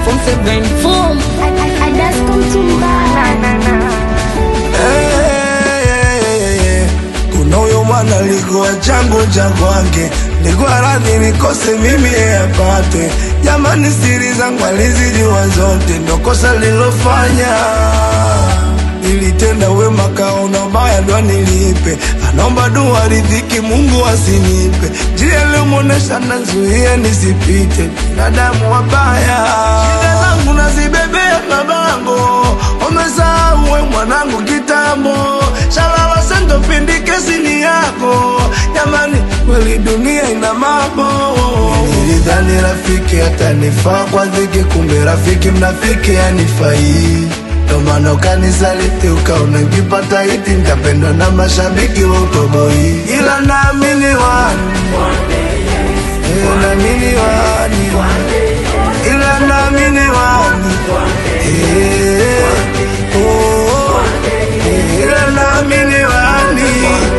from 7 form. I just come to Kuna huyo mwana alikuwa changu cha kwake, nilikuwa radhi nikose mimi apate. Jamani siri zangu alizijua zote, ndo kosa nilofanya. Nilitenda wema kaona baya ndo nilipe, anaomba dua ridhiki Mungu asinipe. Njia iliomuonesha nazuia nisipite, binadamu wabaya. Shida zangu nazibebea mabango, umesahau we mwanangu kitambo. Shalala sendo pindi kesi ni yako, jamani kweli dunia ina mambo. Nilidhani rafiki atanifaa kwa dhiki, kumbe rafiki mnafiki anifai. Ndo maana ukanisaliti ukaona nikipata hiti nitapendwa na mashabiki wa utoboi. Ila naamini wani, naamini wani, ila naamini wani, ila naamini wani,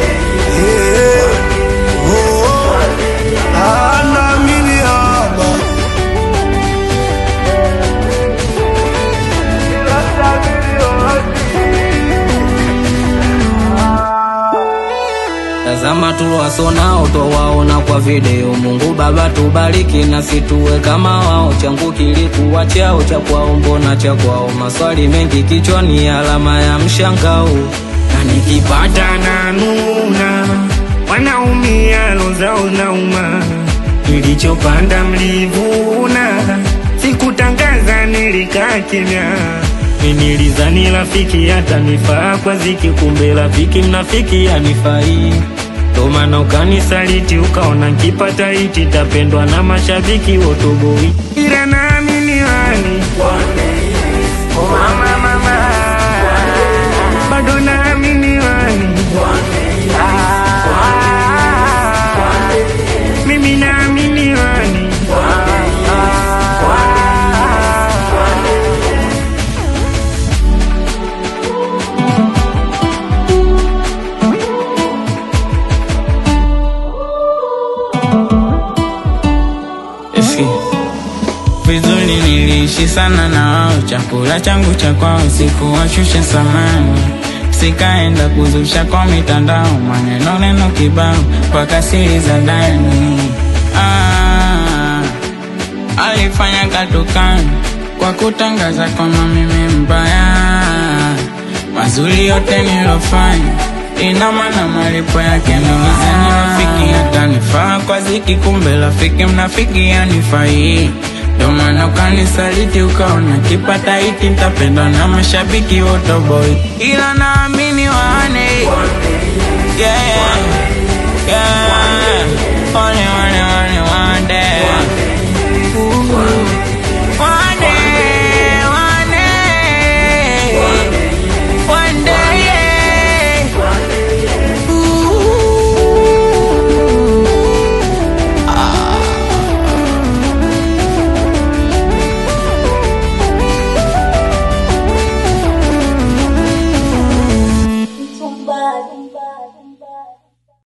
naamini haba. Tazama tuwasonao towaona kwa video. Mungu Baba tubariki na situwe kama wao. Changu kilikuwa chao, cha kwao mbona cha kwao. Maswali mengi kichwani, alama ya mshangao. Na nikipata na nuna, wanaumia lozao nauma. Nilichopanda mlivuna, sikutangaza nilikaa kimya. Nilizani rafiki atanifaa kwa ziki, kumbe rafiki mnafiki anifai. Ndo maana ukanisaliti ukaona nikipata hiti tapendwa na mashabiki wotoboi. Ila naamini wani, mama mama, bado naamini wani, mimi naamini wani. Vizuri niliishi sana na wao, chakula changu cha kwao sikuwashusha samani. Sikaenda kuzusha kwa mitandao, maneno neno kibao mpaka siri za ndani. Alifanya katukani kwa kutangaza kama mimi mbaya. Mazuri yote nilofanya ina maana malipo yake ndo nizani rafiki atanifaa kwa ziki, kumbe rafiki mnafiki anifai. Ndo maana ukanisaliti ukaona kipata hiti nitapendwa na mashabiki wotoboi. Ila naamini wane